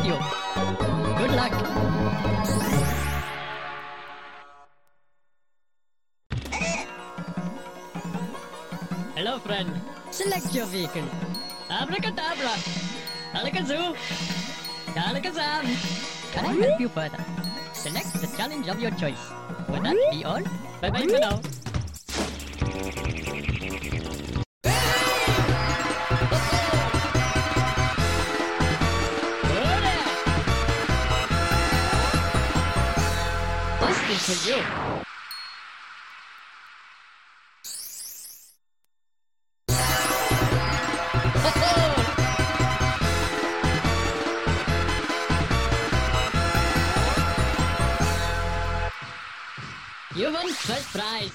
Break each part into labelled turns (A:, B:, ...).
A: with you. Good luck. Hello, friend. Select your vehicle. Abracadabra. Alakazoo. Alakazam. Can I help you further? Select the challenge of your choice. Would that be all? Bye-bye for now. This is for you. You won first prize.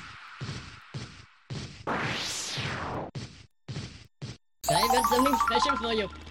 A: I've got something special for you.